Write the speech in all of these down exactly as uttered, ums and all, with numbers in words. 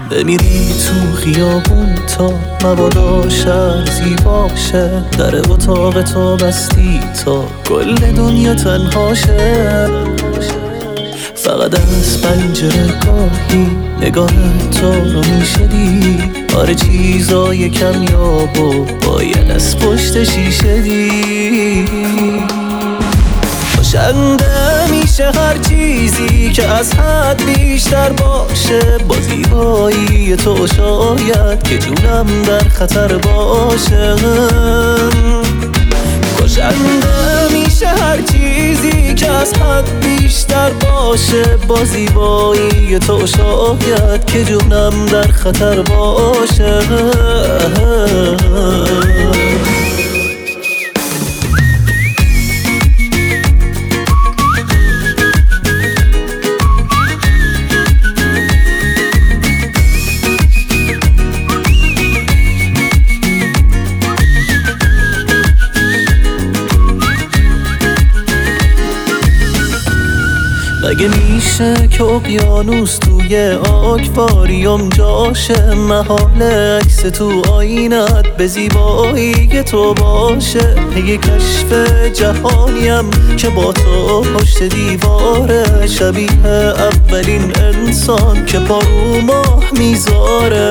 بمیری تو خیابون تا مبادا شهر زیباشه. در اتاق تو بستی تا کل دنیا تنهاشه. فقط از پنجره گاهی نگاه تو رو میشدی. آره چیزای کمیاب و باید از پشت شیشه دی. خوشنده میشه هر چیزی که از حد بیشتر باشه. با زیبایی تو شاید که جونم در خطر باشه. خوشنده میشه هر چیزی که از حد بیشتر باشه. با زیبایی تو شاید که جونم در خطر باشه. مگه میشه که اقیانوس توی آکواریوم جاشه؟ محال عکس تو آینت به زیبایی تو باشه. پی کشف جهانیم که با تو پشت دیواره. شبیه اولین انسان که پا رو ماه میذاره.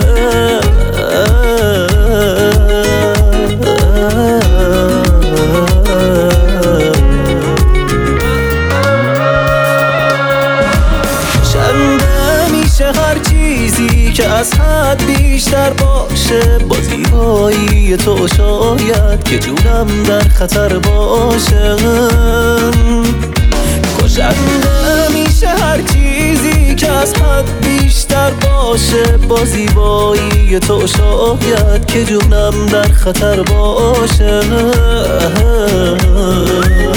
هر چیزی که از حد بیشتر باشه. با زیبایی تو شاید که جونم در خطر باشه. کشنده میشه هر چیزی که از حد بیشتر باشه. با زیبایی تو شاید که جونم در خطر باشه.